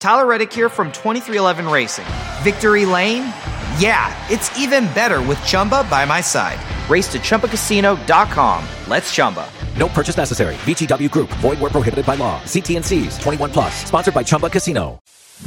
Tyler Reddick here from 2311 Racing. Victory Lane? Yeah, it's even better with Chumba by my side. Race to ChumbaCasino.com. Let's Chumba. No purchase necessary. VGW Group. Void where prohibited by law. See T&Cs. 21 plus. Sponsored by Chumba Casino.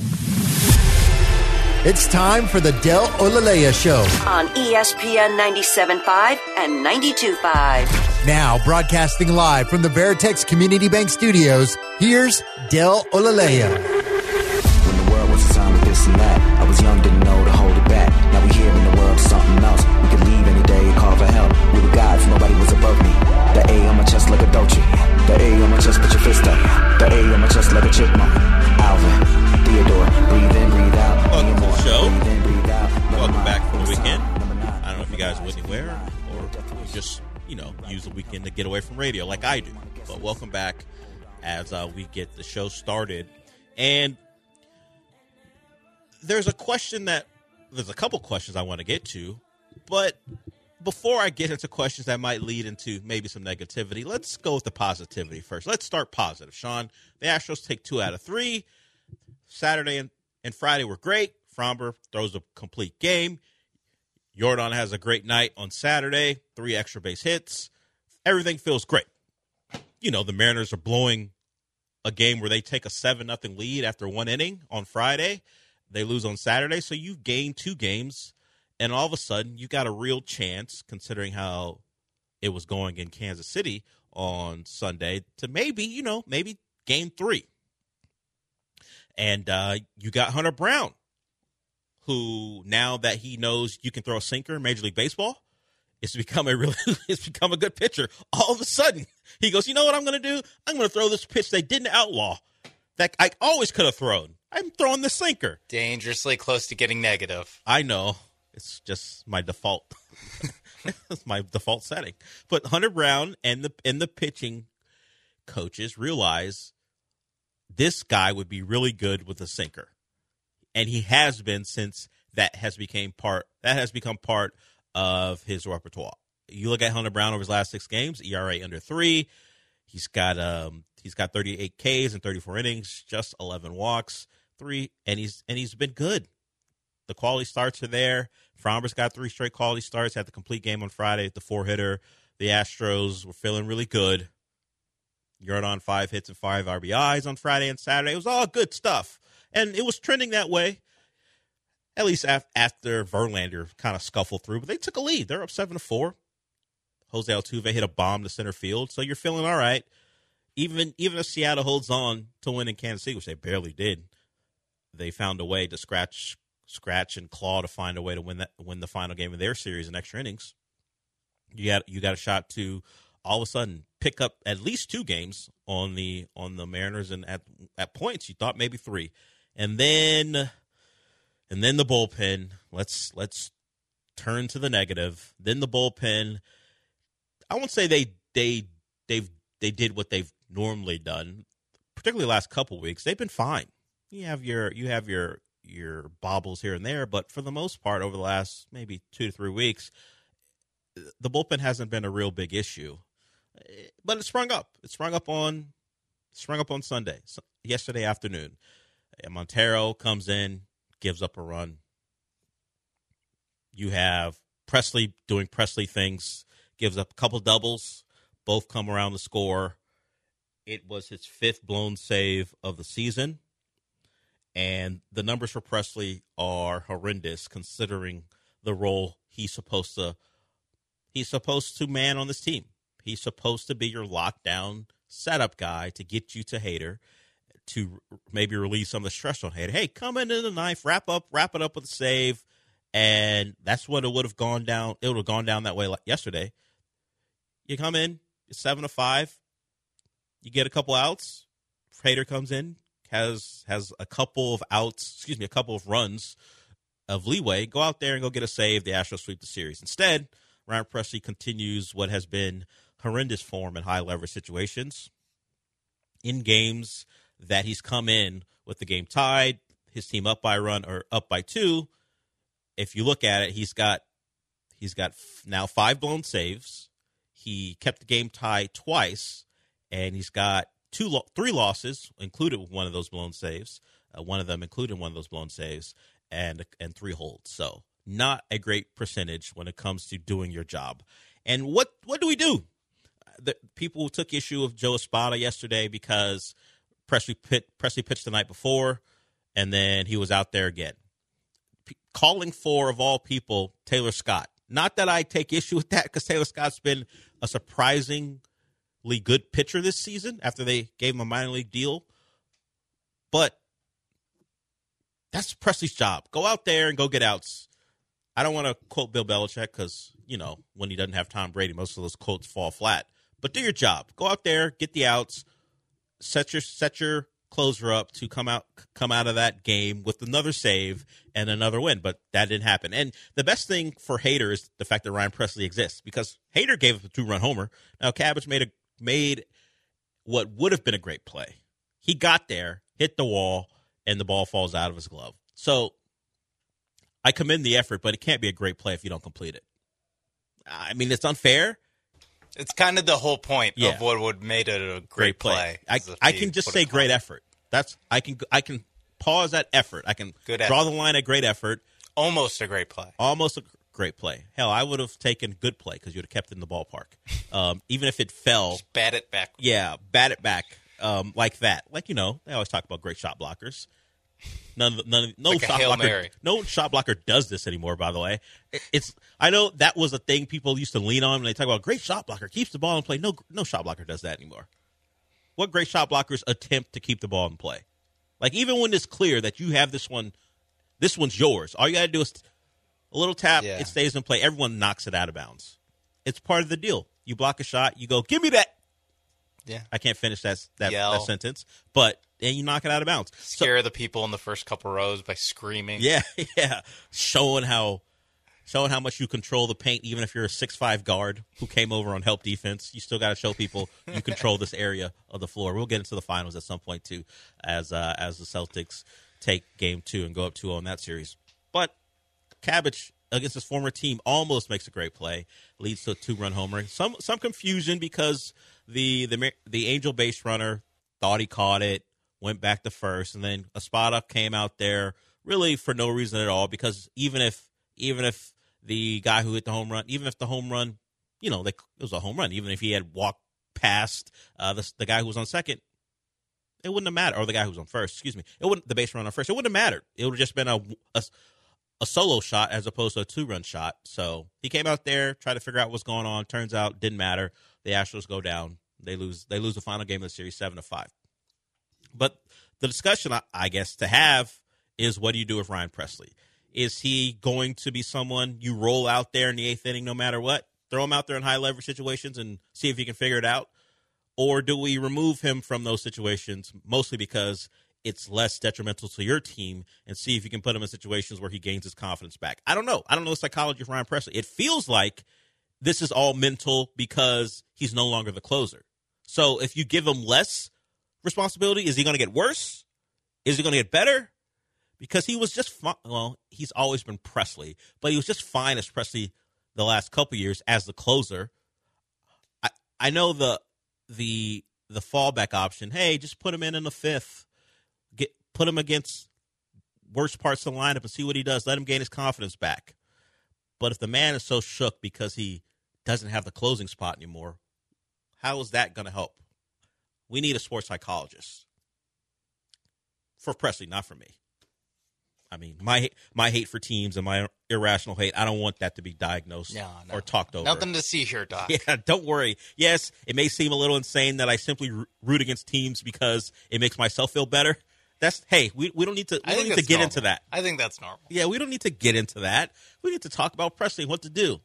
It's time for the Del Olalea Show on ESPN 97.5 and 92.5. Now broadcasting live from the Veritex Community Bank Studios, here's Del Olalea. When the world was a time of this and that, I was young, didn't know to hold it back. Now we here in the world, something else. We could leave any day and call for help. We were gods, nobody was above me. The A on my chest like a Dolce. The A on my chest, put your fist up. The A on my chest like a chipmunk. Alvin, Theodore, breathe in, breathe out. Welcome to the show. Breathe in, breathe out. Welcome back from the weekend. I don't know if you guys went anywhere or you just, use the weekend to get away from radio like I do. But welcome back as we get the show started. And there's a couple questions I want to get to, but before I get into questions that might lead into maybe some negativity, let's go with the positivity first. Let's start positive. Sean, the Astros take 2 out of 3. Saturday and Friday were great. Framber throws a complete game. Jordan has a great night on Saturday, 3 extra base hits. Everything feels great. The Mariners are blowing a game where they take a 7-0 lead after 1 inning on Friday. They lose on Saturday, so you've gained 2 games, and all of a sudden you got a real chance, considering how it was going in Kansas City on Sunday, to maybe game 3. And you got Hunter Brown, who now that he knows you can throw a sinker in Major League Baseball, it's become a good pitcher. All of a sudden, he goes, you know what I'm going to do? I'm going to throw this pitch they didn't outlaw that I always could have thrown. I'm throwing the sinker. Dangerously close to getting negative. I know. It's just my default. It's my default setting. But Hunter Brown and the pitching coaches realize this guy would be really good with a sinker. And he has been since that has become part of his repertoire. You look at Hunter Brown over his last 6 games, ERA under 3. He's got 38 Ks in 34 innings, just 11 walks, 3, and he's been good. The quality starts are there. Framber's got 3 straight quality starts, had the complete game on Friday, the 4-hitter. The Astros were feeling really good. Jordan 5 hits and 5 RBIs on Friday and Saturday. It was all good stuff. And it was trending that way, at least after Verlander kind of scuffled through. But they took a lead. They're up 7-4. Jose Altuve hit a bomb to center field, so you're feeling all right. Even if Seattle holds on to win in Kansas City, which they barely did, they found a way to scratch and claw to find a way to win the final game of their series in extra innings. You got a shot to all of a sudden pick up at least 2 games on the Mariners, and at points you thought maybe 3. And then the bullpen. Let's turn to the negative. Then the bullpen. I won't say they did what they've normally done, particularly the last couple weeks. They've been fine. You have your bobbles here and there, but for the most part, over the last maybe 2 to 3 weeks, the bullpen hasn't been a real big issue. But it sprung up. It sprung up on Sunday, yesterday afternoon. Montero comes in, gives up a run. You have Presley doing Presley things, gives up a couple doubles. Both come around the score. It was his 5th blown save of the season. And the numbers for Presley are horrendous considering the role he's supposed to man on this team. He's supposed to be your lockdown setup guy to get you to Hader, to maybe release some of the stress on Hader. Hey, come in the ninth, wrap it up with a save, and that's what it would have gone down. It would have gone down that way like yesterday. You come in, it's 7-5, you get a couple outs. Hader comes in, has a couple of outs, a couple of runs of leeway. Go out there and go get a save. The Astros sweep the series. Instead, Ryan Presley continues what has been horrendous form in high leverage situations. In games that he's come in with the game tied, his team up by a run or up by 2. If you look at it, he's got now 5 blown saves. He kept the game tied twice, and he's got 3 losses, included one of those blown saves. one of them including one of those blown saves, and 3 holds. So not a great percentage when it comes to doing your job. And what do we do? The people took issue with Joe Espada yesterday because Presley pitched the night before, and then he was out there again. Calling for, of all people, Taylor Scott. Not that I take issue with that, because Taylor Scott's been a surprisingly good pitcher this season after they gave him a minor league deal. But that's Presley's job. Go out there and go get outs. I don't want to quote Bill Belichick because, when he doesn't have Tom Brady, most of those quotes fall flat. But do your job. Go out there, get the outs, set your closer up to come out of that game with another save and another win. But that didn't happen. And the best thing for Hader is the fact that Ryan Presley exists, because Hader gave up a 2-run homer. Now Cabbage made what would have been a great play. He got there, hit the wall, and the ball falls out of his glove. So I commend the effort, but it can't be a great play if you don't complete it. I mean, it's unfair. It's kind of the whole point of what would made it a great play. I can just say great effort. I can pause at effort. I can draw the line at great effort. Almost a great play. Almost a great play. Hell, I would have taken good play because you would have kept it in the ballpark. Even if it fell. Just bat it back. Yeah, bat it back like that. Like, they always talk about great shot blockers. No shot blocker does this anymore, by the way. I know that was a thing people used to lean on when they talk about great shot blocker, keeps the ball in play. No shot blocker does that anymore. What great shot blockers attempt to keep the ball in play? Like, even when it's clear that you have this one's yours, all you got to do is a little tap, it stays in play. Everyone knocks it out of bounds. It's part of the deal. You block a shot, you go, give me that. Yeah. I can't finish that sentence, but then you knock it out of bounds. Scare the people in the first couple rows by screaming. Yeah. Showing how much you control the paint, even if you're a 6'5" guard who came over on help defense. You still got to show people you control this area of the floor. We'll get into the finals at some point, too, as the Celtics take Game 2 and go up 2-0 in that series. But Cabbage, against his former team, almost makes a great play, leads to a 2-run homer. Some confusion because the Angel base runner thought he caught it, went back to first, and then Espada came out there really for no reason at all, because even if the guy who hit the home run, even if the home run, it was a home run, even if he had walked past the guy who was on second, it wouldn't have mattered, or the guy who was on first, excuse me, the base runner on first, it wouldn't have mattered. It would have just been a solo shot as opposed to a 2-run shot. So he came out there, tried to figure out what's going on. Turns out didn't matter. The Astros go down. They lose the final game of the series 7-5. But the discussion, I guess, to have is, what do you do with Ryan Presley? Is he going to be someone you roll out there in the 8th inning no matter what? Throw him out there in high leverage situations and see if he can figure it out? Or do we remove him from those situations, mostly because it's less detrimental to your team, and see if you can put him in situations where he gains his confidence back? I don't know. I don't know the psychology of Ryan Presley. It feels like this is all mental because he's no longer the closer. So if you give him less responsibility, is he going to get worse? Is he going to get better? Because he was just fine. Well, he's always been Presley, but he was just fine as Presley the last couple years as the closer. I know the fallback option. Hey, just put him in the 5th. Put him against worst parts of the lineup and see what he does. Let him gain his confidence back. But if the man is so shook because he doesn't have the closing spot anymore, how is that going to help? We need a sports psychologist. For Presley, not for me. I mean, my hate for teams and my irrational hate, I don't want that to be diagnosed or talked over. Nothing to see here, Doc. Yeah, don't worry. Yes, it may seem a little insane that I simply root against teams because it makes myself feel better. We don't need to get into that. I think that's normal. Yeah, we don't need to get into that. We need to talk about Presley and what to do.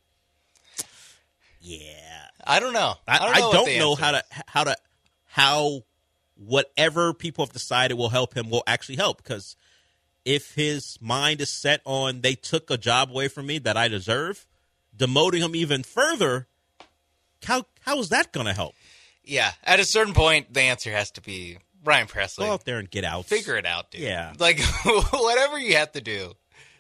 Yeah. I don't know. I don't know how whatever people have decided will help him will actually help, because if his mind is set on they took a job away from me that I deserve, demoting him even further, how is that going to help? Yeah, at a certain point, the answer has to be Ryan Presley. Go out there and get out. Figure it out, dude. Yeah. Like, whatever you have to do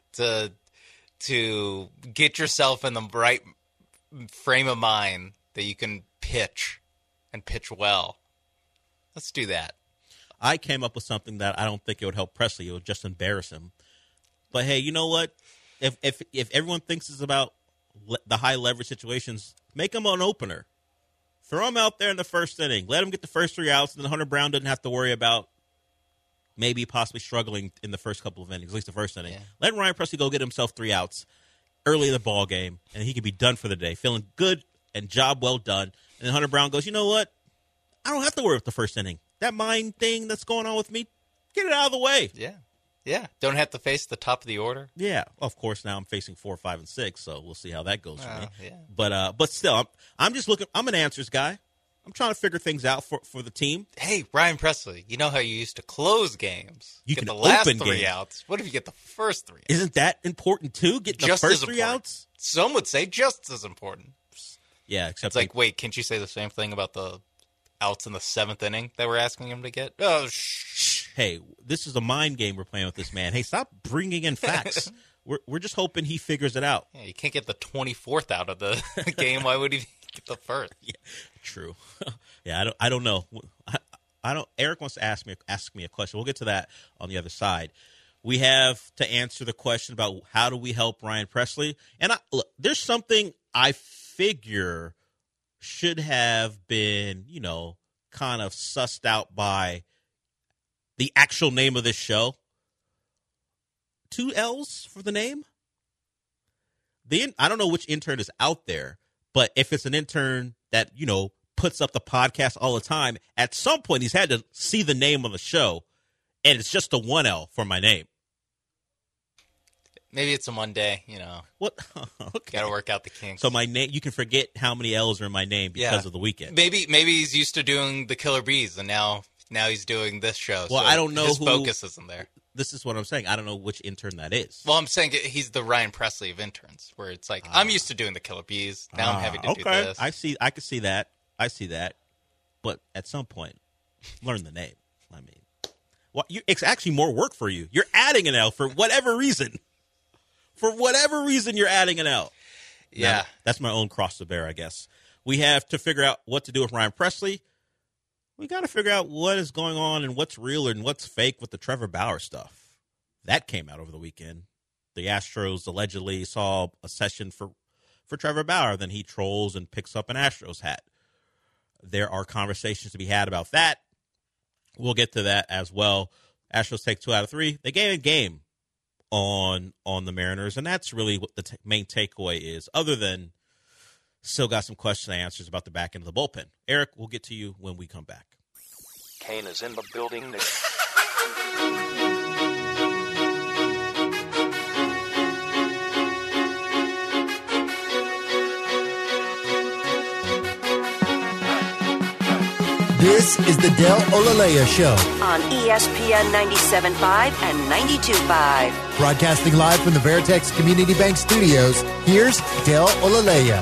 to get yourself in the right frame of mind that you can pitch and pitch well. Let's do that. I came up with something that I don't think it would help Presley. It would just embarrass him. But hey, you know what? If everyone thinks it's about the high leverage situations, make him an opener. Throw him out there in the first inning. Let him get the first 3 outs, and then Hunter Brown doesn't have to worry about maybe possibly struggling in the first couple of innings, at least the first inning. Yeah. Let Ryan Presley go get himself 3 outs early in the ball game, and he can be done for the day, feeling good and job well done. And then Hunter Brown goes, you know what? I don't have to worry about the first inning. That mind thing that's going on with me, get it out of the way. Yeah. Yeah. Don't have to face the top of the order. Yeah. Of course, now I'm facing 4, 5, and 6, so we'll see how that goes for me. Yeah. But still, I'm just looking. I'm an answers guy. I'm trying to figure things out for the team. Hey, Ryan Presley, you know how you used to close games? You get can the last open 3 games. outs. What if you get the first 3 outs? Isn't that important too? Getting Just the first as 3 important. outs? Some would say just as important. Yeah, except it's like, wait, can't you say the same thing about the outs in the 7th inning that we're asking him to get? Oh, shh. Hey, this is a mind game we're playing with this man. Hey, stop bringing in facts. We're just hoping he figures it out. Yeah, you can't get the 24th out of the game. Why would he get the first? Yeah, true. Yeah, I don't know. I don't. Eric wants to ask me a question. We'll get to that on the other side. We have to answer the question about how do we help Ryan Presley. And look, there's something I figure should have been, kind of sussed out by the actual name of this show. 2 L's for the name. I don't know which intern is out there, but if it's an intern that, puts up the podcast all the time, at some point he's had to see the name on the show, and it's just a 1 L for my name. Maybe it's a Monday, What? Okay. Got to work out the kinks. So my name, you can forget how many L's are in my name because of the weekend. Maybe he's used to doing the Killer Bees, and now he's doing this show. Well, so I don't know his who focus isn't there. This is what I'm saying. I don't know which intern that is. Well, I'm saying he's the Ryan Presley of interns, where it's like I'm used to doing the Killer Bees. Now I'm having to do this. I can see that. I see that. But at some point, learn the name. I mean, it's actually more work for you. You're adding an L for whatever reason. For whatever reason, you're adding an L. Yeah. Now, that's my own cross to bear, I guess. We have to figure out what to do with Ryan Presley. We got to figure out what is going on and what's real and what's fake with the Trevor Bauer stuff. That came out over the weekend. The Astros allegedly saw a session for Trevor Bauer. Then he trolls and picks up an Astros hat. There are conversations to be had about that. We'll get to that as well. Astros take 2 out of 3. They gave a game on the Mariners, and that's really what the main takeaway is, other than still got some question and answers about the back end of the bullpen. Eric, we'll get to you when we come back. Kane is in the building. This is the Del Olalea Show. On ESPN 97.5 and 92.5. Broadcasting live from the Veritex Community Bank Studios, here's Del Olalea.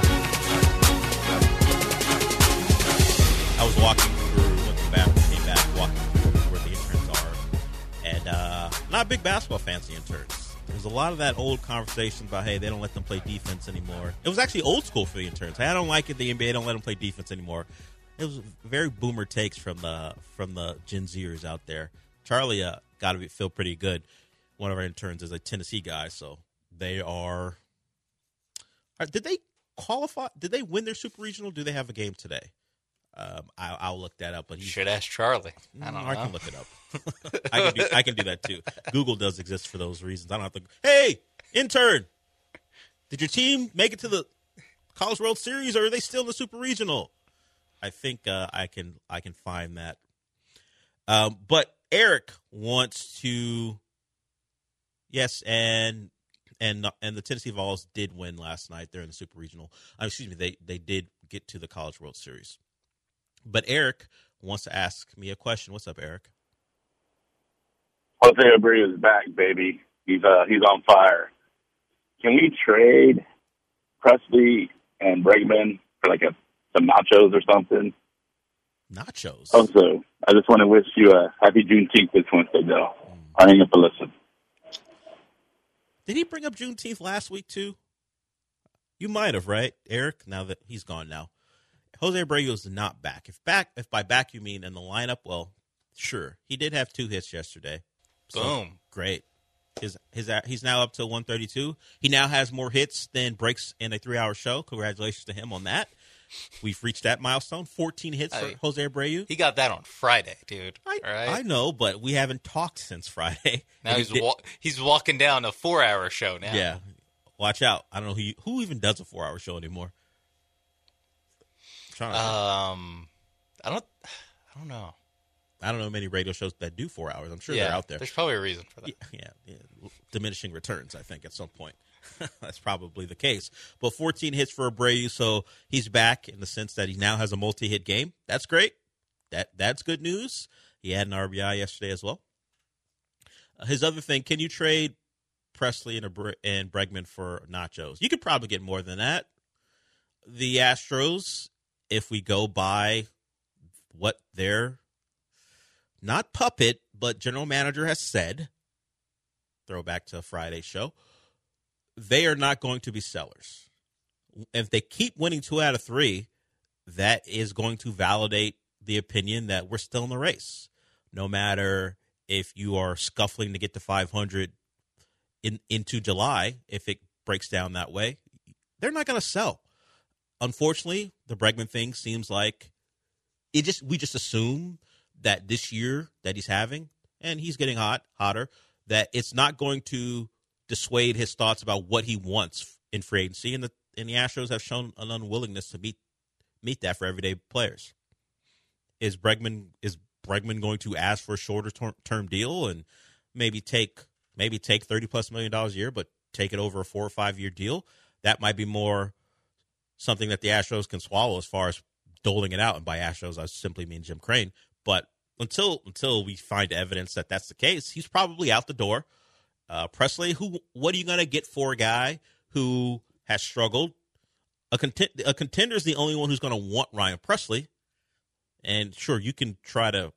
I was walking through, went to the bathroom, came back, walking through where the interns are. And not big basketball fans, the interns. There's a lot of that old conversation about, hey, they don't let them play defense anymore. It was actually old school for the interns. Hey, I don't like it, the NBA don't let them play defense anymore. It was very boomer takes from the Gen Zers out there. Charlie got to feel pretty good. One of our interns is a Tennessee guy, so they are. Did they qualify? Did they win their super regional? Do they have a game today? I'll look that up. But you should ask Charlie. I don't know. I can look it up. I can do that too. Google does exist for those reasons. I don't have to. Hey, intern, did your team make it to the College World Series, or are they still in the super regional? I think I can find that. But Eric wants to, yes, and the Tennessee Vols did win last night. They're in the Super Regional. They did get to the College World Series. But Eric wants to ask me a question. What's up, Eric? Jose Abreu is back, baby. He's on fire. Can we trade Presley and Bregman for some nachos or something? Nachos? Also, I just want to wish you a happy Juneteenth this Wednesday, though. I hang up to listen. Did he bring up Juneteenth last week, too? You might have, right, Eric? Now that he's gone now. Jose Abreu is not back. If by back you mean in the lineup, well, Sure. He did have 2 hits yesterday. So, Boom. Great. He's now up to 132. He now has more hits than breaks in a 3-hour show. Congratulations to him on that. We've reached that milestone. 14 hits for Jose Abreu. He got that on Friday, dude. I know, but we haven't talked since Friday. Now he's walking down a 4-hour show now. Yeah. Watch out. I don't know who even does a 4-hour show anymore. I don't know. I don't know many radio shows that do 4 hours. I'm sure they're out there. There's probably a reason for that. Yeah. Diminishing returns, I think, at some point. That's probably the case. But 14 hits for Abreu, so he's back in the sense that he now has a multi-hit game. That's great. That's good news. He had an RBI yesterday as well. His other thing, can you trade Presley and Bregman for nachos? You could probably get more than that. The Astros, if we go by what their not puppet, but general manager has said, throwback to Friday's show, they are not going to be sellers. If they keep winning 2 out of 3, that is going to validate the opinion that we're still in the race. No matter if you are scuffling to get to 500 into July, if it breaks down that way, they're not going to sell. Unfortunately, the Bregman thing seems like we just assume that this year that he's having, and he's getting hotter, that it's not going to dissuade his thoughts about what he wants in free agency, and the Astros have shown an unwillingness to meet that for everyday players. Is Bregman going to ask for a shorter term deal and maybe take $30+ million a year, but take it over a 4 or 5 year deal? That might be more something that the Astros can swallow as far as doling it out. And by Astros, I simply mean Jim Crane. But until we find evidence that that's the case, he's probably out the door. Presley, what are you going to get for a guy who has struggled? A contender is the only one who's going to want Ryan Presley. And sure, you can try to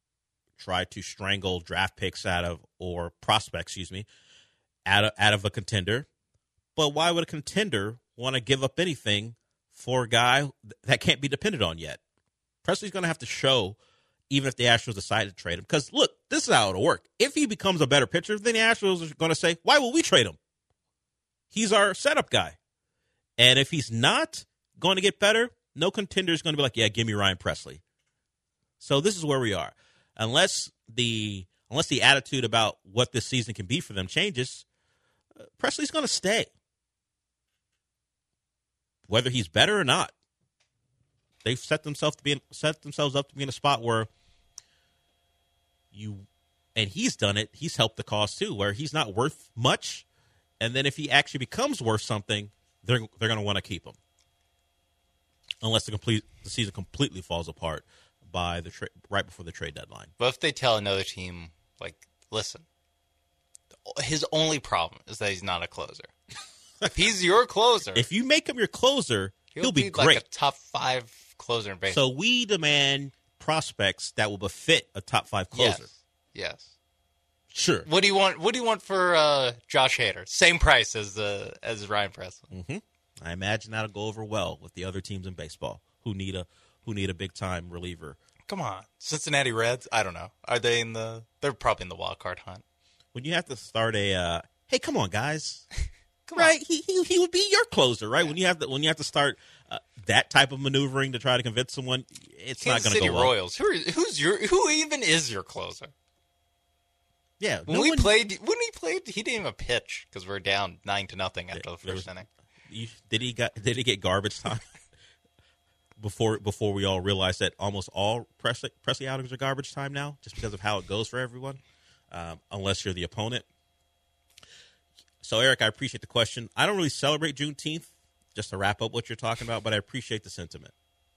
strangle draft picks or prospects, out of a contender. But why would a contender want to give up anything for a guy that can't be depended on yet? Presley's going to have to show, even if the Astros decide to trade him. Because, look, this is how it'll work. If he becomes a better pitcher, then the Astros are going to say, why will we trade him? He's our setup guy. And if he's not going to get better, no contender is going to be like, yeah, give me Ryan Presley. So this is where we are. Unless the attitude about what this season can be for them changes, Presley's going to stay. Whether he's better or not. They've set themselves up to be in a spot where and he's done it. He's helped the cause too, where he's not worth much, and then if he actually becomes worth something, they're going to want to keep him, unless the season completely falls apart by right before the trade deadline. But if they tell another team, like, listen, his only problem is that he's not a closer. If he's your closer, if you make him your closer, he'll be great. Like a top 5 closer in baseball. So we demand prospects that will befit a top 5 closer. Yes. Sure. What do you want for Josh Hader? Same price as Ryan Presley. Mm-hmm. I imagine that'll go over well with the other teams in baseball who need a big time reliever. Come on, Cincinnati Reds. I don't know. Are they in the? They're probably in the wild card hunt. When you have to start hey, come on, guys. Right, he would be your closer, right? Yeah. When you have to start that type of maneuvering to try to convince someone, it's not going to go well. Royals. Who even is your closer? Yeah, when he played, he didn't even pitch because we're down 9-0 after the first inning. Did he get garbage time before we all realized that almost all Presley outings are garbage time now, just because of how it goes for everyone, unless you're the opponent. So, Eric, I appreciate the question. I don't really celebrate Juneteenth, just to wrap up what you're talking about, but I appreciate the sentiment.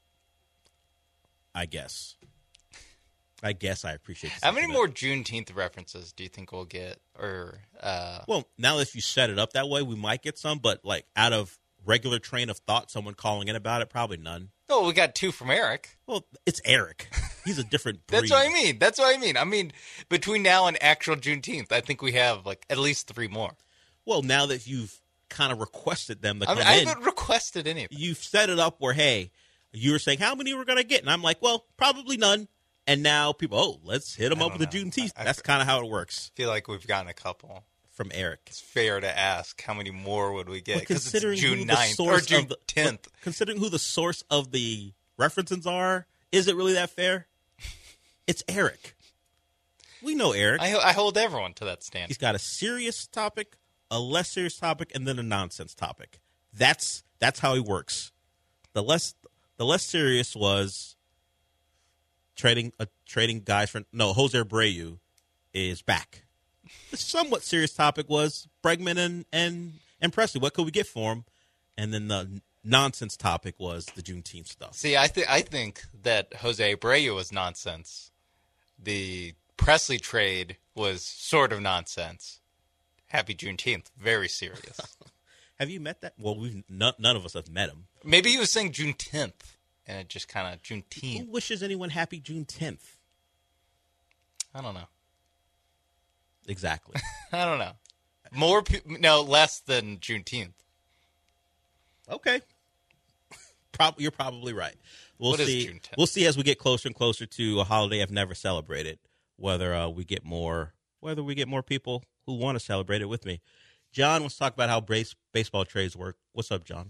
I guess I appreciate the sentiment. How many more Juneteenth references do you think we'll get? Well, now if you set it up that way, we might get some, but like out of regular train of thought, someone calling in about it, probably none. Oh, we got 2 from Eric. Well, it's Eric. He's a different breed. That's what I mean. I mean, between now and actual Juneteenth, I think we have like at least 3 more. Well, now that you've kind of requested them to come in. I haven't requested anything. You've set it up where, hey, you were saying how many we're going to get. And I'm like, well, probably none. And now people, let's hit him up with the Juneteenth. That's kind of how it works. I feel like we've gotten a couple. From Eric. It's fair to ask how many more would we get? Because it's June 9th or June 10th. Considering who the source of the references are, is it really that fair? It's Eric. We know Eric. I hold everyone to that standard. He's got a serious topic, a less serious topic, and then a nonsense topic. That's how he works. The less serious was trading guys for Jose Abreu is back. The somewhat serious topic was Bregman and Presley. What could we get for him? And then the nonsense topic was the Juneteenth stuff. See, I think that Jose Abreu was nonsense. The Presley trade was sort of nonsense. Happy Juneteenth. Very serious. Have you met that? Well, none of us have met him. Maybe he was saying June 10th, and it just kind of Juneteenth. Who wishes anyone happy June 10th? I don't know. Exactly. I don't know. Less than Juneteenth. Okay. You're probably right. We'll what see. Is June 10th? We'll see as we get closer and closer to a holiday I've never celebrated. Whether we get more people who want to celebrate it with me. John wants to talk about how baseball trades work. What's up, John?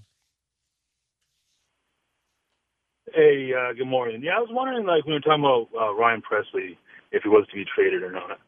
Hey, good morning. Yeah, I was wondering, when we were talking about Ryan Presley, if he was to be traded or not.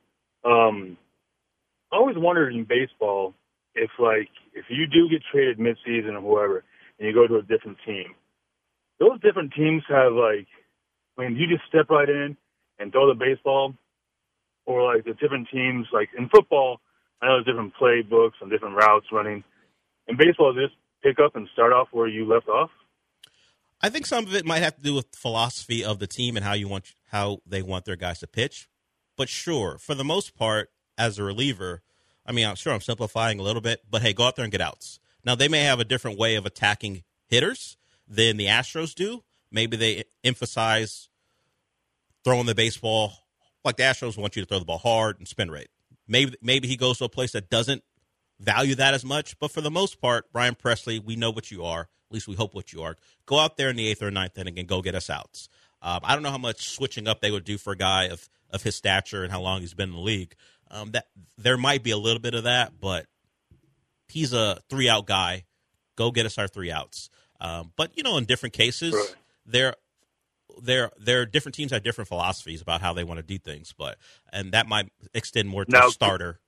I always wondered in baseball if you do get traded midseason or whoever, and you go to a different team, those different teams have you just step right in and throw the baseball, or the different teams in football, I know there's different playbooks and different routes running. In baseball, just pick up and start off where you left off. I think some of it might have to do with philosophy of the team and how they want their guys to pitch. But sure, for the most part, as a reliever, I'm sure I'm simplifying a little bit, but hey, go out there and get outs. Now, they may have a different way of attacking hitters than the Astros do. Maybe they emphasize throwing the baseball like the Astros want you to throw the ball hard and spin rate. Maybe he goes to a place that doesn't value that as much. But for the most part, Brian Presley, we know what you are. At least we hope what you are. Go out there in the 8th or 9th inning and go get us outs. I don't know how much switching up they would do for a guy of his stature and how long he's been in the league. That there might be a little bit of that, but he's a 3-out guy. Go get us our 3 outs. But in different cases, right. There different teams have different philosophies about how they want to do things, and that might extend more to a starter.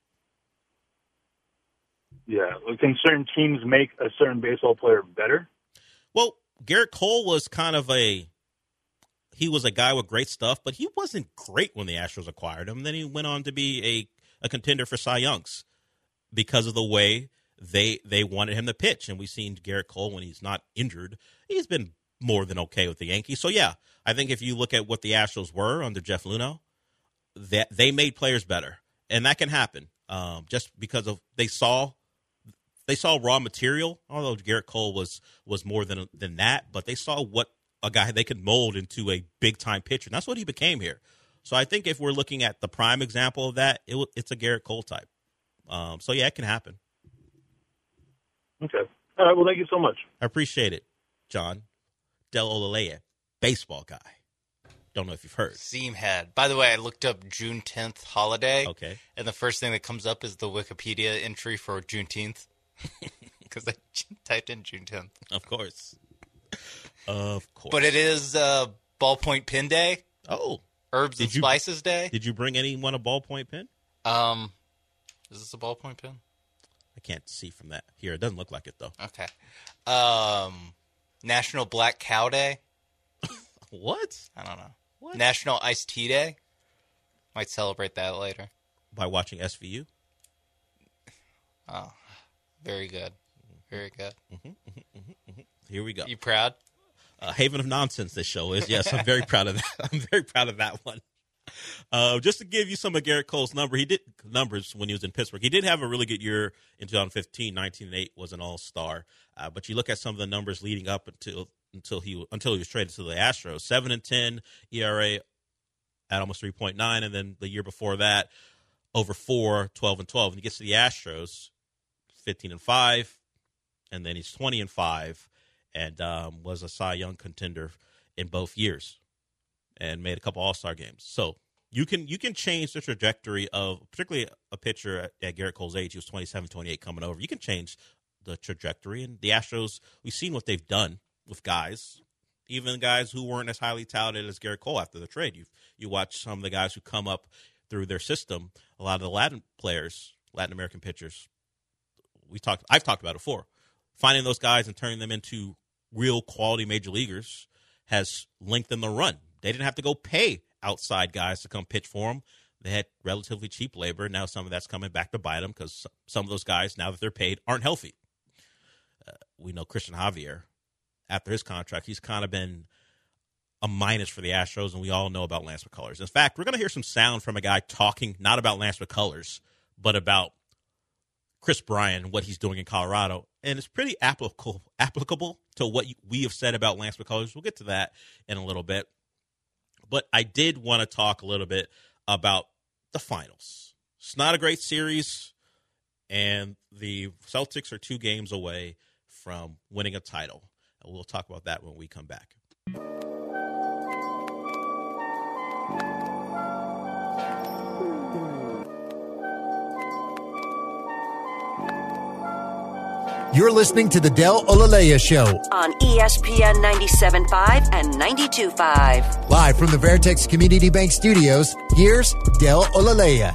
Yeah, can certain teams make a certain baseball player better? Well, Garrett Cole was he was a guy with great stuff, but he wasn't great when the Astros acquired him. Then he went on to be a contender for Cy Youngs because of the way they wanted him to pitch. And we've seen Garrett Cole when he's not injured. He's been more than okay with the Yankees. So, yeah, I think if you look at what the Astros were under Jeff Luhnow, they made players better. And that can happen just because of they saw raw material, although Garrett Cole was more than that. But they saw what a guy they could mold into a big-time pitcher. And that's what he became here. So I think if we're looking at the prime example of that, it's a Garrett Cole type. So, yeah, it can happen. Okay. All right. Well, thank you so much. I appreciate it, John. Del Olaleya, baseball guy. Don't know if you've heard. Seamhead. By the way, I looked up June 10th holiday. Okay. And the first thing that comes up is the Wikipedia entry for Juneteenth. Because I typed in June 10th. Of course. Of course. But it is Ballpoint Pen Day. Oh. Herbs and Spices Day. Did you bring anyone a ballpoint pen? Is this a ballpoint pen? I can't see from that. Here, it doesn't look like it, though. Okay. National Black Cow Day. What? I don't know. What? National Iced Tea Day. Might celebrate that later. By watching SVU? Oh, very good. Very good. Here we go. You proud? Haven of Nonsense, this show is. Yes, I'm very proud of that. I'm very proud of that one. Just to give you some of Garrett Cole's numbers when he was in Pittsburgh. He did have a really good year in 2015. 19-8 was an all-star. But you look at some of the numbers leading up until he was traded to the Astros. 7-10 ERA at almost 3.9, and then the year before that, over 4, 12-12. And he gets to the Astros, 15-5, and then he's 20-5, and was a Cy Young contender in both years. and made a couple All-Star games. So you can change the trajectory of, particularly a pitcher at Garrett Cole's age. He was 27, 28 coming over. You can change the trajectory. And the Astros, we've seen what they've done with guys, even guys who weren't as highly touted as Garrett Cole after the trade. You watch some of the guys who come up through their system. A lot of the Latin players, Latin American pitchers, I've talked about it before. Finding those guys and turning them into real quality major leaguers has lengthened the run. They didn't have to go pay outside guys to come pitch for them. They had relatively cheap labor. Now some of that's coming back to bite them because some of those guys, now that they're paid, aren't healthy. We know Christian Javier, after his contract, he's kind of been a minus for the Astros, and we all know about Lance McCullers. In fact, we're going to hear some sound from a guy talking not about Lance McCullers, but about Chris Bryant, what he's doing in Colorado, and it's pretty applicable to what we have said about Lance McCullers. We'll get to that in a little bit. But I did want to talk a little bit about the finals. It's not a great series, and the Celtics are 2 games away from winning a title. And we'll talk about that when we come back. You're listening to the Del Olaleya Show on ESPN 97.5 and 92.5. Live from the Veritex Community Bank Studios, here's Del Olaleya.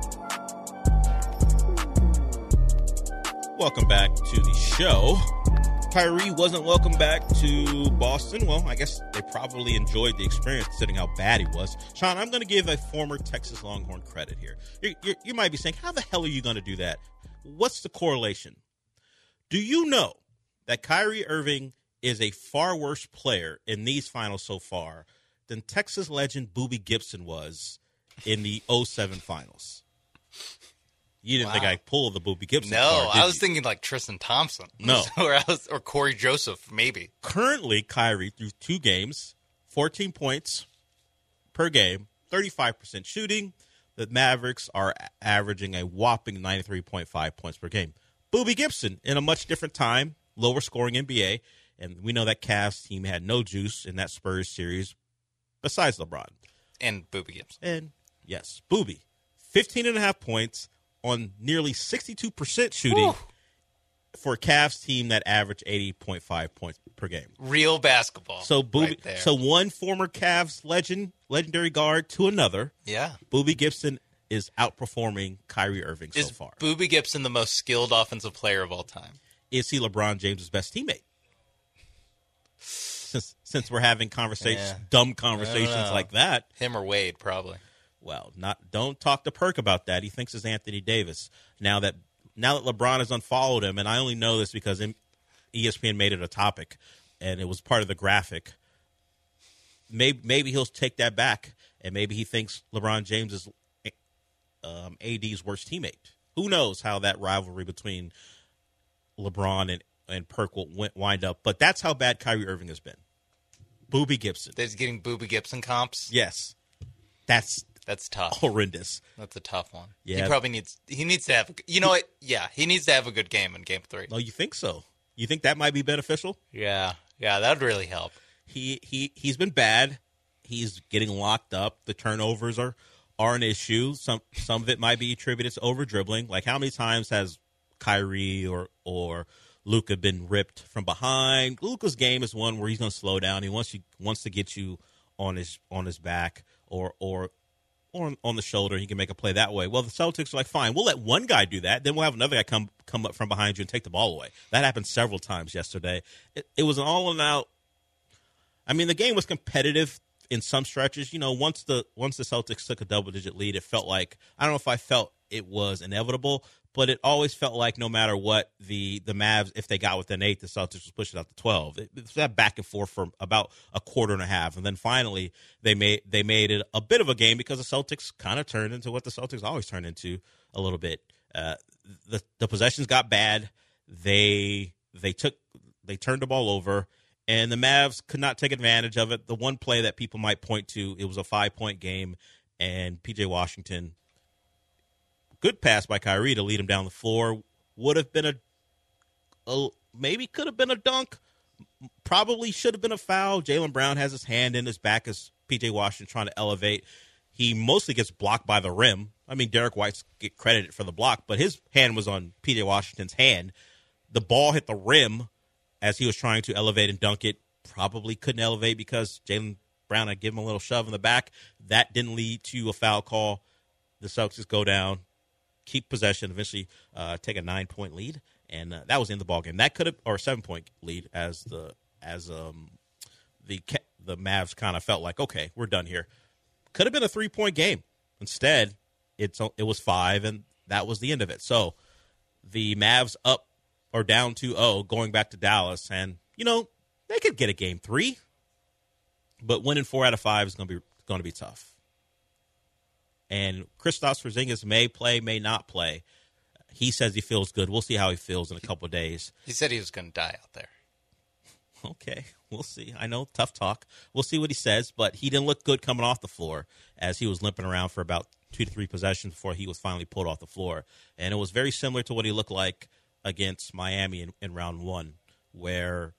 Welcome back to the show. Kyrie wasn't welcome back to Boston. Well, I guess they probably enjoyed the experience considering how bad he was. Sean, I'm going to give a former Texas Longhorn credit here. You might be saying, how the hell are you going to do that? What's the correlation? Do you know that Kyrie Irving is a far worse player in these finals so far than Texas legend Boobie Gibson was in the 07 finals? You didn't think I pulled the Boobie Gibson card, I was thinking like Tristan Thompson. No. or Corey Joseph, maybe. Currently, Kyrie, through 2 games, 14 points per game, 35% shooting. The Mavericks are averaging a whopping 93.5 points per game. Boobie Gibson in a much different time, lower scoring NBA, and we know that Cavs team had no juice in that Spurs series besides LeBron. And Boobie Gibson. And, yes, Boobie. 15.5 points on nearly 62% shooting for a Cavs team that averaged 80.5 points per game. Real basketball. So Boobie, right there. So one former Cavs legendary guard to another. Yeah. Boobie Gibson is outperforming Kyrie Irving so far. Is Boobie Gibson the most skilled offensive player of all time? Is he LeBron James' best teammate? Since we're having dumb conversations like that. Him or Wade, probably. Well, don't talk to Perk about that. He thinks it's Anthony Davis. Now that LeBron has unfollowed him, and I only know this because ESPN made it a topic, and it was part of the graphic. Maybe he'll take that back, and maybe he thinks LeBron James is AD's worst teammate. Who knows how that rivalry between LeBron and Perk will wind up? But that's how bad Kyrie Irving has been. Boobie Gibson. He's getting Boobie Gibson comps? Yes. That's tough. Horrendous. That's a tough one. Yeah. He needs to have, you know what? Yeah, he needs to have a good game in Game 3. Oh, you think so? You think that might be beneficial? Yeah, that would really help. He's been bad. He's getting locked up. The turnovers are an issue. Some of it might be attributed to over dribbling. Like how many times has Kyrie or Luka been ripped from behind? Luka's game is one where he's going to slow down. He wants to get you on his back or on the shoulder. He can make a play that way. Well, the Celtics are like, fine, we'll let one guy do that. Then we'll have another guy come up from behind you and take the ball away. That happened several times yesterday. It was an all-in-out. I mean, the game was competitive in some stretches. You know, once the Celtics took a double-digit lead, it felt like, I don't know if I felt it was inevitable, but it always felt like no matter what, the Mavs, if they got within 8, the Celtics was pushing out to 12. It was that back and forth for about a quarter and a half, and then finally they made it a bit of a game because the Celtics kind of turned into what the Celtics always turn into a little bit. The possessions got bad. They turned the ball over, and the Mavs could not take advantage of it. The one play that people might point to, it was a 5-point game, and P.J. Washington, good pass by Kyrie to lead him down the floor, would have been maybe could have been a dunk, probably should have been a foul. Jaylen Brown has his hand in his back as P.J. Washington trying to elevate. He mostly gets blocked by the rim. I mean, Derek White's get credited for the block, but his hand was on P.J. Washington's hand. The ball hit the rim as he was trying to elevate and dunk it. Probably couldn't elevate because Jaylen Brown had given him a little shove in the back. That didn't lead to a foul call. The Celtics go down, keep possession, eventually take a 9-point lead, and that was in the ballgame. That could have, or a 7-point lead, as the Mavs kind of felt like, okay, we're done here. Could have been a 3-point game. Instead, it was 5, and that was the end of it. So the Mavs up or down 2-0 going back to Dallas, and they could get a game 3, but winning 4 out of 5 is going to be tough. And Kristaps Porzingis may play, may not play. He says he feels good. We'll see how he feels in a couple of days. He said he was going to die out there. Okay, we'll see. I know, tough talk. We'll see what he says, but he didn't look good coming off the floor as he was limping around for about 2 to 3 possessions before he was finally pulled off the floor. And it was very similar to what he looked like against Miami in round 1, where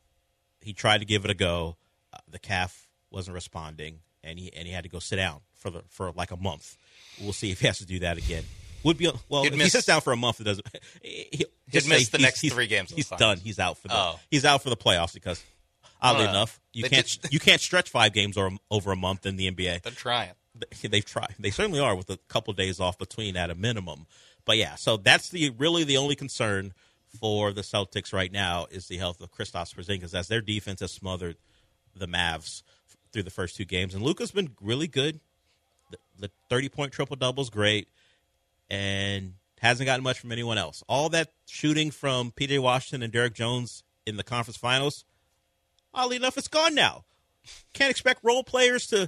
he tried to give it a go. The calf wasn't responding, and he had to go sit down for like a month. We'll see if he has to do that again. If he sits down for a month, it doesn't. He'd miss the next 3 games. He's done. He's out for he's out for the playoffs because, oddly enough, you can't stretch 5 games over a month in the NBA. They're trying. They've tried. They certainly are, with a couple of days off between at a minimum. But yeah, so that's really the only concern for the Celtics right now is the health of Kristaps Porzingis, as their defense has smothered the Mavs through the first 2 games. And Luka's been really good. The 30-point triple-double is great, and hasn't gotten much from anyone else. All that shooting from P.J. Washington and Derek Jones in the conference finals, oddly enough, it's gone now. Can't expect role players to,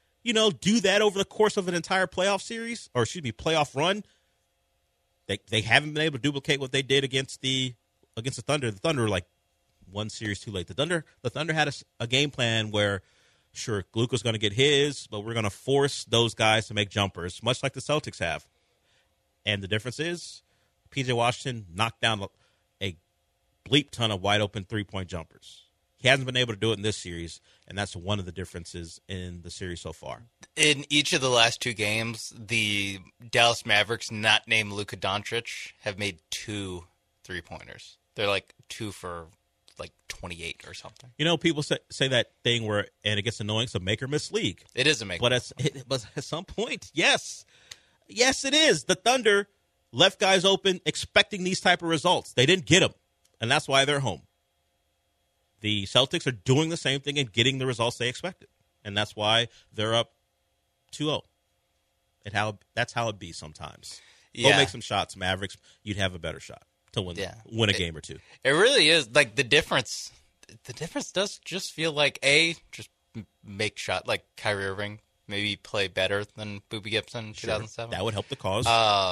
do that over the course of an entire playoff series, or playoff run. They haven't been able to duplicate what they did against the Thunder. The Thunder were like one series too late. The Thunder had a game plan where, sure, Luka's going to get his, but we're going to force those guys to make jumpers, much like the Celtics have. And the difference is P.J. Washington knocked down a bleep ton of wide-open 3-point jumpers. He hasn't been able to do it in this series, and that's one of the differences in the series so far. In each of the last 2 games, the Dallas Mavericks, not named Luka Doncic, have made 2 3-pointers. They're like 2 for 28 or something. People say that thing where, and it gets annoying, it's a make-or-miss league. It is a make. But at some point, yes, it is. The Thunder left guys open expecting these type of results. They didn't get them, and that's why they're home. The Celtics are doing the same thing and getting the results they expected, and that's why they're up 2-0. That's how it be sometimes. Yeah. Go make some shots, Mavericks. You'd have a better shot to win a game or 2. It really is. Like, the difference does just feel like, just make shot, like Kyrie Irving, maybe play better than Boobie Gibson in 2007. That would help the cause.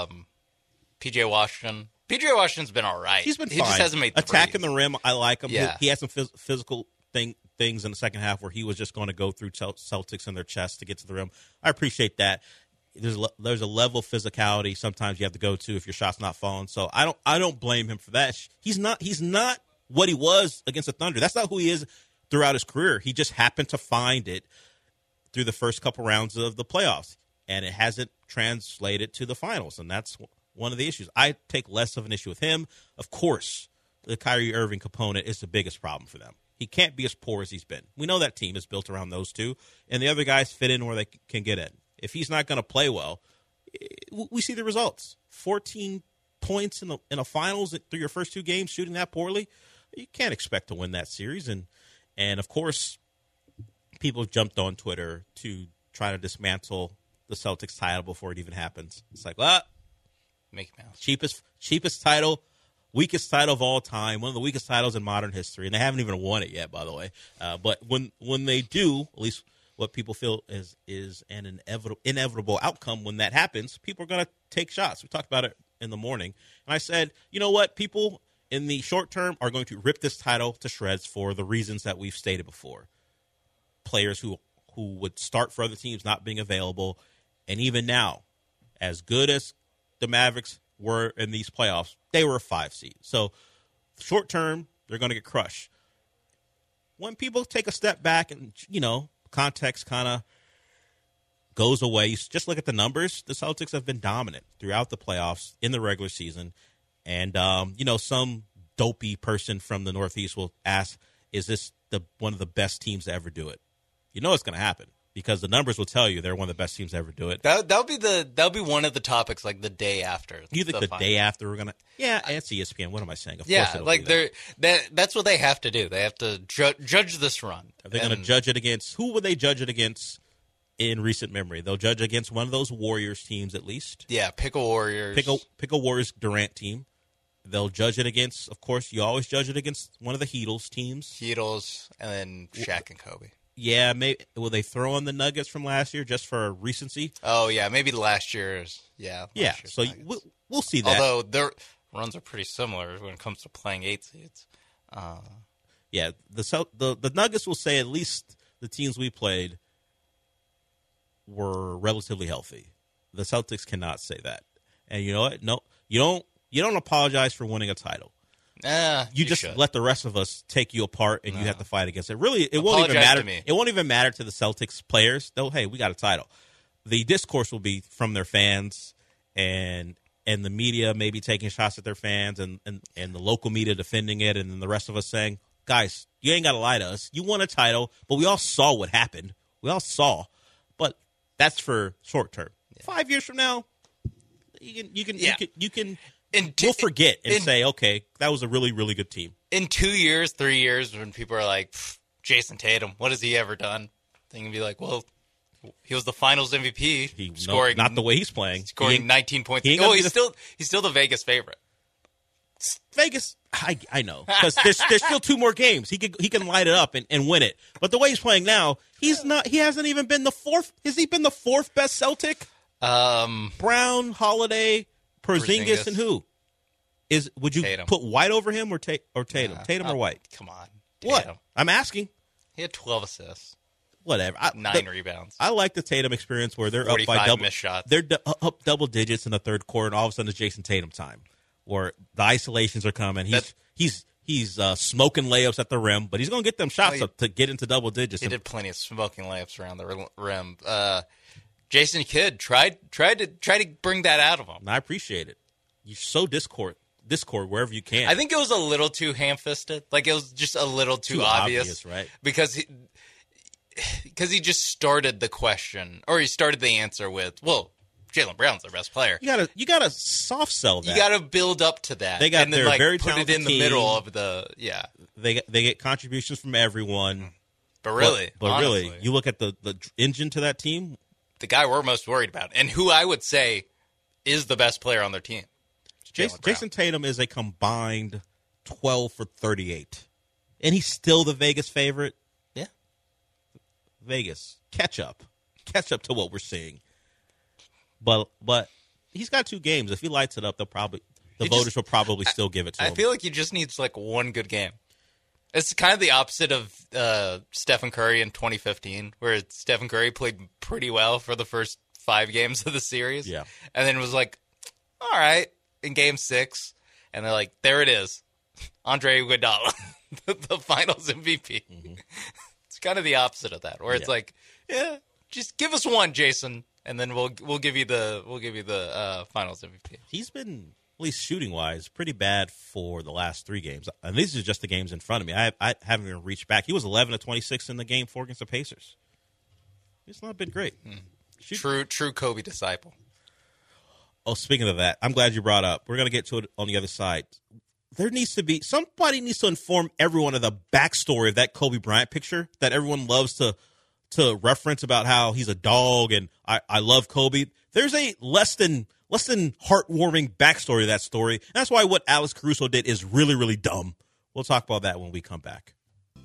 P.J. Washington's been all right. He's been fine. He just hasn't made attacking the rim. I like him. Yeah. He had some physical things in the second half where he was just going to go through Celtics in their chest to get to the rim. I appreciate that. There's a level of physicality sometimes you have to go to if your shot's not falling. So I don't blame him for that. He's not what he was against the Thunder. That's not who he is throughout his career. He just happened to find it through the first couple rounds of the playoffs, and it hasn't translated to the finals, and that's one of the issues. I take less of an issue with him. Of course, the Kyrie Irving component is the biggest problem for them. He can't be as poor as he's been. We know that team is built around those two, and the other guys fit in where they can get in. If he's not going to play well, we see the results. 14 points in a finals through your first 2 games, shooting that poorly. You can't expect to win that series. And of course, people jumped on Twitter to try to dismantle the Celtics title before it even happens. It's like, Mickey Mouse. Cheapest title, weakest title of all time, one of the weakest titles in modern history, and they haven't even won it yet, by the way. But when they do, at least what people feel is an inevitable outcome when that happens, people are going to take shots. We talked about it in the morning, and I said, you know what, people in the short term are going to rip this title to shreds for the reasons that we've stated before. Players who would start for other teams not being available, and even now, as good as the Mavericks were in these playoffs, they were a 5 seed. So short term, they're going to get crushed. When people take a step back and, context kind of goes away. You just look at the numbers. The Celtics have been dominant throughout the playoffs in the regular season. And, some dopey person from the Northeast will ask, is this one of the best teams to ever do it? You know it's going to happen because the numbers will tell you they're one of the best teams to ever do it. That'll be one of the topics like the day after. You think the day after we're going to – yeah, it's ESPN. What am I saying? Of course it'll like be that's what they have to do. They have to judge this run. Are they going to judge it against – who would they judge it against in recent memory? They'll judge against one of those Warriors teams at least. Yeah, pick a Warriors. Pick a Warriors Durant team. They'll judge it against – of course, you always judge it against one of the Heatles teams. Heatles and then Shaq and Kobe. Yeah, maybe will they throw in the Nuggets from last year just for recency? Oh yeah, maybe last year's. Yeah. So we'll see that. Although their runs are pretty similar when it comes to playing 8 seeds. Yeah, the Nuggets will say at least the teams we played were relatively healthy. The Celtics cannot say that, and you know what? No, you don't apologize for winning a title. You just let the rest of us take you apart, and you have to fight against it. Really, it won't even matter. It won't even matter to the Celtics players. Though, hey, we got a title. The discourse will be from their fans and the media maybe taking shots at their fans, and the local media defending it, and then the rest of us saying, "Guys, you ain't got to lie to us. You won a title, but we all saw what happened. We all saw, but that's for short term. 5 years from now, you can." We'll forget and say, okay, that was a really, really good team. In 2 years, 3 years, when people are like, Jason Tatum, what has he ever done? They can be like, well, he was the Finals MVP, scoring not the way he's playing, scoring 19 points. He's still the Vegas favorite. Vegas, I know, because there's still 2 more games. He can light it up and win it. But the way he's playing now, he's not. He hasn't even been the 4th. Has he been the 4th best Celtic? Brown, Holiday, Porzingis, and who? Would you Tatum. Put White over him or Tatum? Tatum or White? Come on. What? Tatum. I'm asking. He had 12 assists. Whatever. 9 rebounds. I like the Tatum experience where they're up by missed shots. They're up double digits in the third quarter, and all of a sudden it's Jason Tatum time, where the isolations are coming. He's smoking layups at the rim, but he's going to get them shots up to get into double digits. He did plenty of smoking layups around the rim. Jason Kidd tried to bring that out of him. And I appreciate it. You're so Discord wherever you can. I think it was a little too ham-fisted. Like, it was just a little too obvious, right? Because he just started the question, or he started the answer with, well, Jaylen Brown's their best player. You gotta soft sell that. You gotta build up to that. They got their very put it in the middle of the They get contributions from everyone. But really, you look at the engine to that team. The guy we're most worried about, and who I would say is the best player on their team. Jason Tatum is a combined 12 for 38. And he's still the Vegas favorite? Yeah. Vegas, catch up. Catch up to what we're seeing. But he's got 2 games. If he lights it up, voters will probably still give it to him. I feel like he just needs like one good game. It's kind of the opposite of Stephen Curry in 2015, where Stephen Curry played pretty well for the first 5 games of the series. Yeah. And then was like, all right, in game 6. And they're like, there it is. Andre Iguodala, the Finals MVP. Mm-hmm. It's kind of the opposite of that, where it's like, yeah, just give us one, Jason, and then we'll give you the Finals MVP. He's been, at least shooting wise, pretty bad for the last 3 games, and these are just the games in front of me. I haven't even reached back. He was 11 of 26 in the game 4 against the Pacers. It's not been great. True Kobe disciple. Oh, speaking of that, I'm glad you brought up. We're going to get to it on the other side. Somebody needs to inform everyone of the backstory of that Kobe Bryant picture that everyone loves to reference about how he's a dog and I love Kobe. There's a less than heartwarming backstory to that story. And that's why what Alex Caruso did is really, really dumb. We'll talk about that when we come back.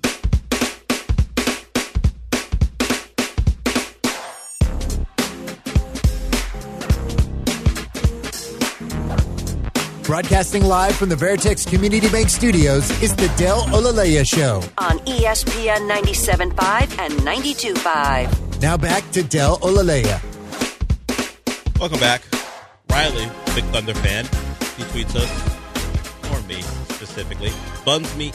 Broadcasting live from the Veritex Community Bank Studios is the Del Olaleya Show on ESPN 97.5 and 92.5. Now back to Del Olaleya. Welcome back. Riley, big Thunder fan, he tweets us, or me specifically. Burns me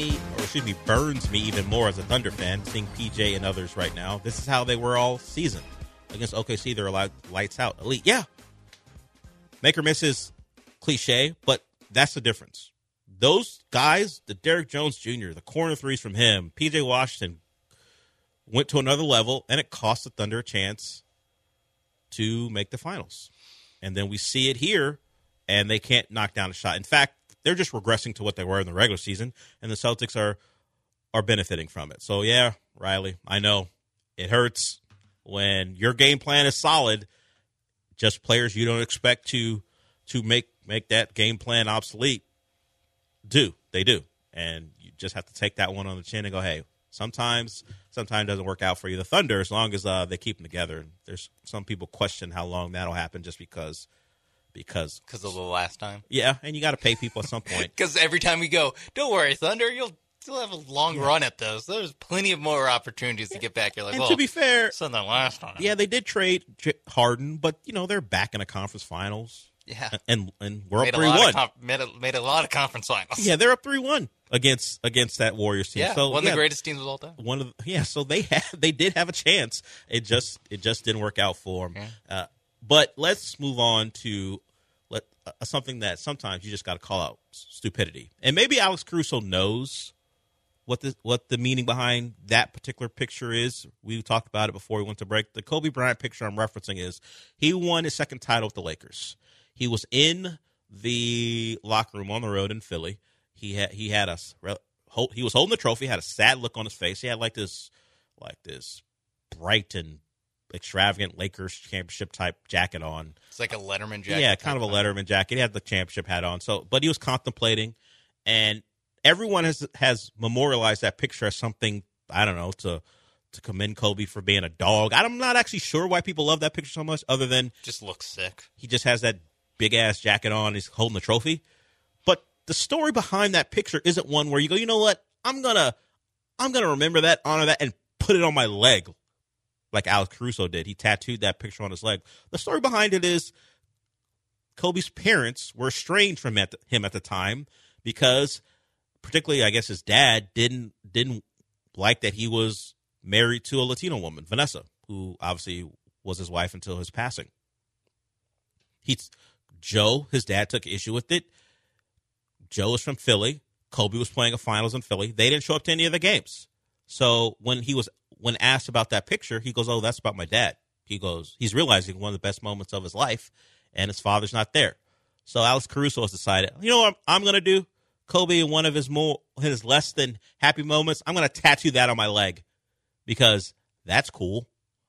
even more as a Thunder fan, seeing PJ and others right now. This is how they were all season. Against OKC, they're lights out. Elite, yeah. Make or miss is cliche, but that's the difference. Those guys, the Derrick Jones Jr., the corner threes from him, PJ Washington, went to another level, and it cost the Thunder a chance to make the finals. And then we see it here, and they can't knock down a shot. In fact, they're just regressing to what they were in the regular season, and the Celtics are benefiting from it. So, yeah, Riley, I know it hurts when your game plan is solid, just players you don't expect to make that game plan obsolete They do. And you just have to take that one on the chin and go, hey, sometimes it doesn't work out for you. The Thunder, as long as they keep them together. And there's some people question how long that'll happen just because of the last time. Yeah, and you got to pay people at some point. Because every time we go, don't worry, Thunder, you'll still have a long run at those. There's plenty of more opportunities to get back. You're like, and well, to be fair, it's not that last time. Yeah, they did trade Harden, but they're back in the conference finals. Yeah, and we're up 3-1. Made a lot of conference finals. Yeah, they're up 3-1 against that Warriors team. Yeah, so, one of the greatest teams of all time. So they did have a chance. It just didn't work out for them. Yeah. But let's move on to something that sometimes you just got to call out: stupidity. And maybe Alex Caruso knows what the meaning behind that particular picture is. We talked about it before we went to break. The Kobe Bryant picture I'm referencing is he won his second title with the Lakers. He was in the locker room on the road in Philly. He was holding the trophy, had a sad look on his face. He had like this bright and extravagant Lakers championship type jacket on. It's like a Letterman jacket. Yeah, kind of a Letterman jacket. He had the championship hat on. But he was contemplating, and everyone has memorialized that picture as something, I don't know, to commend Kobe for being a dog. I'm not actually sure why people love that picture so much, other than just looks sick. He just has that big ass jacket on. He's holding the trophy. But the story behind that picture isn't one where you go, you know what? I'm gonna remember that, honor that, and put it on my leg, like Alex Caruso did. He tattooed that picture on his leg. The story behind it is Kobe's parents were estranged from him at the time because, particularly, I guess his dad didn't like that he was married to a Latino woman, Vanessa, who obviously was his wife until his passing. Joe, his dad, took issue with it. Joe is from Philly. Kobe was playing a finals in Philly. They didn't show up to any of the games. So when asked about that picture, he goes, "Oh, that's about my dad." He goes, he's realizing one of the best moments of his life, and his father's not there. So Alex Caruso has decided, you know what I'm going to do? Kobe, in one of his less than happy moments, I'm going to tattoo that on my leg because that's cool.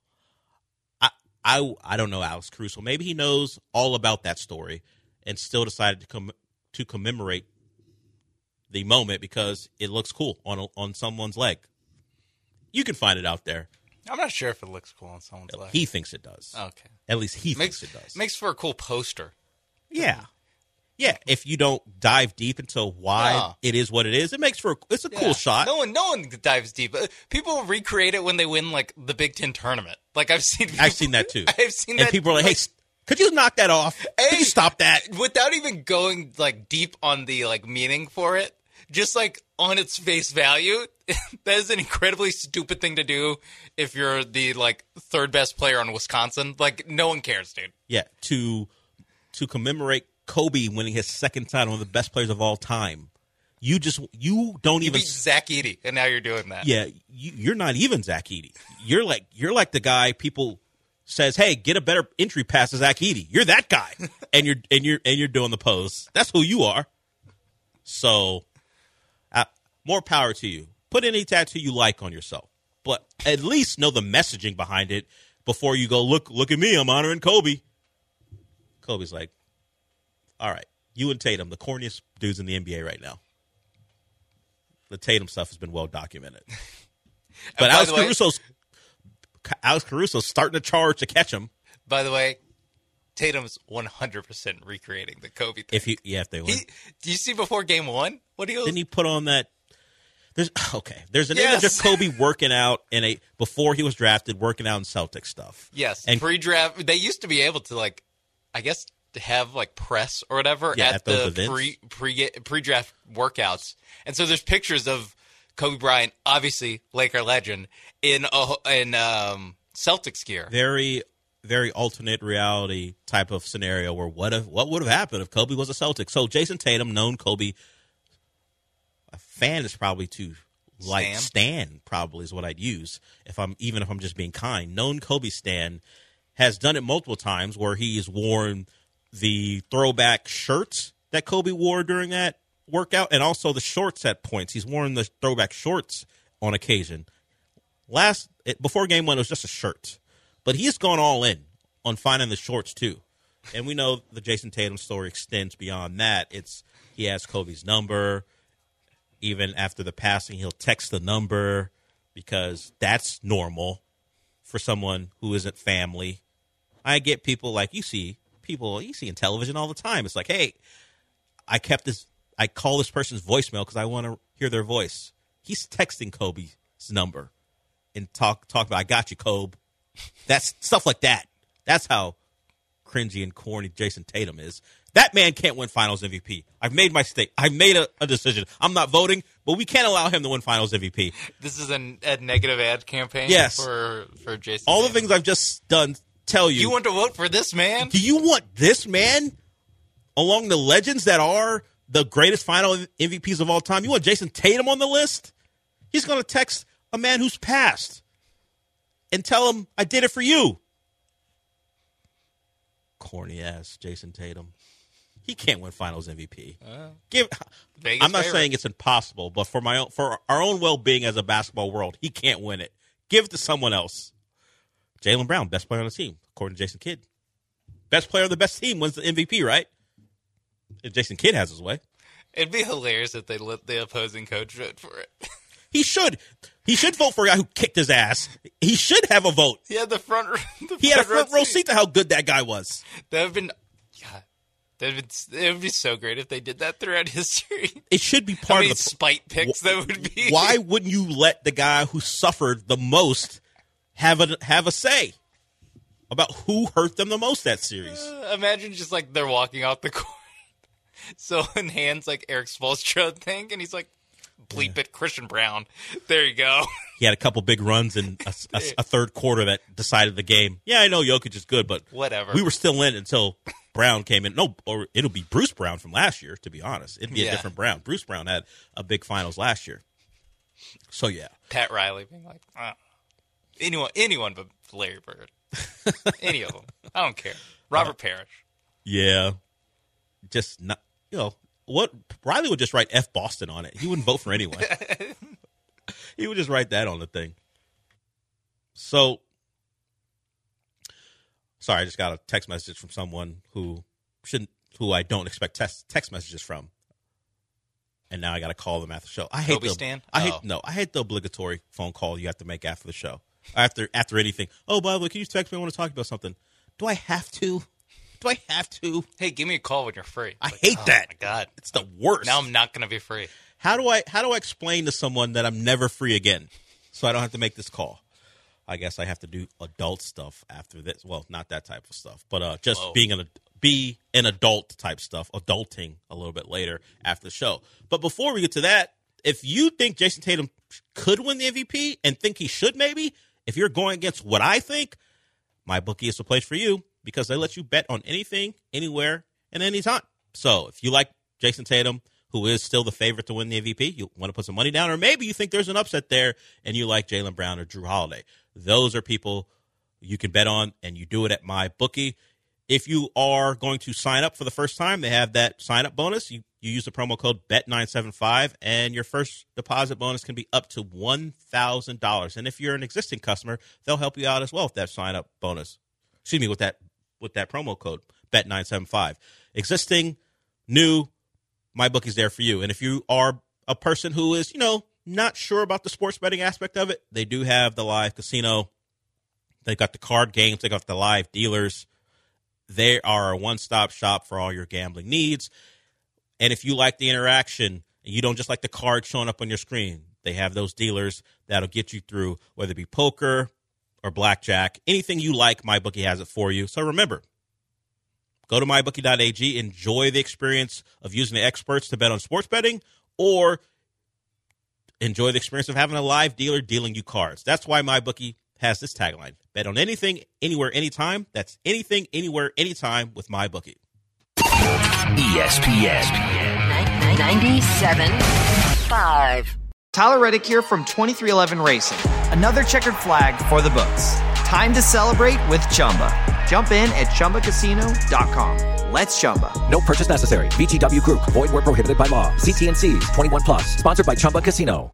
I don't know Alex Caruso. Maybe he knows all about that story and still decided to commemorate the moment because it looks cool on someone's leg. You can find it out there. I'm not sure if it looks cool on someone's leg. He thinks it does. Okay. At least he thinks it does. Makes for a cool poster. Yeah. Yeah, if you don't dive deep into why it is what it is, it's a cool shot. No one dives deep. People recreate it when they win like the Big Ten tournament. Like I've seen that too. I've seen that. And people are like, "Hey, could you knock that off? Could you stop that?" Without even going like deep on the like meaning for it, just like on its face value, that is an incredibly stupid thing to do if you're the like third best player on Wisconsin. Like no one cares, dude. Yeah, to commemorate Kobe winning his second title, one of the best players of all time. You don't even beat Zach Edey, and now you're doing that. Yeah, you're not even Zach Edey. You're like the guy people says, "Hey, get a better entry pass to Zach Edey." You're that guy, and you're doing the pose. That's who you are. So, more power to you. Put any tattoo you like on yourself, but at least know the messaging behind it before you go. Look at me, I'm honoring Kobe. Kobe's like, all right, you and Tatum, the corniest dudes in the NBA right now. The Tatum stuff has been well documented. But Alex Caruso's starting to charge to catch him. By the way, Tatum's 100% recreating the Kobe thing. If they win. Do you see before game one? Didn't he put on that? There's an image of Kobe working out before he was drafted, working out in Celtic stuff. Yes, and pre-draft. They used to be able to I guess have like press or whatever at the pre-draft workouts, and so there's pictures of Kobe Bryant, obviously Laker legend, in Celtics gear. Very, very alternate reality type of scenario where what would have happened if Kobe was a Celtic? So Jason Tatum, known Kobe, a fan is probably too light. Stan probably is what I'd use if I'm just being kind. Known Kobe stan has done it multiple times where he's worn the throwback shirts that Kobe wore during that workout and also the shorts at points. He's worn the throwback shorts on occasion. Before game one, it was just a shirt. But he's gone all in on finding the shorts, too. And we know the Jason Tatum story extends beyond that. He has Kobe's number. Even after the passing, he'll text the number because that's normal for someone who isn't family. I get people like you see in television all the time. It's like, hey, I call this person's voicemail because I want to hear their voice. He's texting Kobe's number and talk about, I got you, Kobe. That's stuff like that. That's how cringy and corny Jason Tatum is. That man can't win Finals MVP. I've made my stake. I've made a decision. I'm not voting, but we can't allow him to win Finals MVP. This is a negative ad campaign for Jason All Tatum. the things I've just done tell you. You want to vote for this man? Do you want this man along the legends that are the greatest final MVPs of all time? You want Jason Tatum on the list? He's going to text a man who's passed and tell him, I did it for you. Corny ass Jason Tatum. He can't win Finals MVP. I'm not saying it's impossible, but for our own well-being as a basketball world, he can't win it. Give it to someone else. Jaylen Brown, best player on the team, according to Jason Kidd. Best player of the best team wins the MVP, right? If Jason Kidd has his way. It'd be hilarious if they let the opposing coach vote for it. He should. He should vote for a guy who kicked his ass. He should have a vote. He had the front row seat to how good that guy was. That would have been, it would be so great if they did that throughout history. It should be part of the spite picks that would be. Why wouldn't you let the guy who suffered the most have a say about who hurt them the most that series? Imagine just like they're walking off the court. So in hands like Eric Spoelstra thing, and he's like, bleep it, Christian Brown. There you go. He had a couple big runs in a third quarter that decided the game. Yeah, I know Jokic is good, but whatever. We were still in until Brown came in. No, or it'll be Bruce Brown from last year, to be honest. It'd be a different Brown. Bruce Brown had a big finals last year. So, yeah. Pat Riley being like, anyone but Larry Bird. Any of them. I don't care. Robert Parrish. Yeah. Just not, what Riley would just write F Boston on it. He wouldn't vote for anyone. He would just write that on the thing. So, sorry, I just got a text message from someone who I don't expect text messages from, and now I got to call them after the show. I hate I hate the obligatory phone call you have to make after the show. After anything. Oh, by the way, can you text me? I want to talk about something. Do I have to? Hey, give me a call when you're free. I hate that. Oh my God, it's the worst. Now I'm not going to be free. How do I explain to someone that I'm never free again, so I don't have to make this call? I guess I have to do adult stuff after this. Well, not that type of stuff, but just be an adult type stuff, adulting a little bit later after the show. But before we get to that, if you think Jason Tatum could win the MVP and think he should, maybe if you're going against what I think, MyBookie is the place for you. Because they let you bet on anything, anywhere, and anytime. So if you like Jason Tatum, who is still the favorite to win the MVP, you want to put some money down, or maybe you think there's an upset there and you like Jaylen Brown or Jrue Holiday. Those are people you can bet on, and you do it at MyBookie. If you are going to sign up for the first time, they have that sign-up bonus. You use the promo code BET975, and your first deposit bonus can be up to $1,000. And if you're an existing customer, they'll help you out as well with that sign-up bonus. Excuse me, with that promo code, BET975. Existing, new, MyBookie's there for you. And if you are a person who is, not sure about the sports betting aspect of it, they do have the live casino. They've got the card games. They've got the live dealers. They are a one-stop shop for all your gambling needs. And if you like the interaction and you don't just like the card showing up on your screen, they have those dealers that'll get you through, whether it be poker or blackjack, anything you like, MyBookie has it for you. So remember, Go to mybookie.ag, enjoy the experience of using the experts to bet on sports betting, or enjoy the experience of having a live dealer dealing you cards. That's why MyBookie has this tagline: bet on anything, anywhere, anytime. That's anything, anywhere, anytime with MyBookie. ESPN 97.5. Tyler Reddick here from 2311 Racing. Another checkered flag for the books. Time to celebrate with Chumba. Jump in at ChumbaCasino.com. Let's Chumba. No purchase necessary. VGW Group. Void where prohibited by law. See T&Cs. 21 plus. Sponsored by Chumba Casino.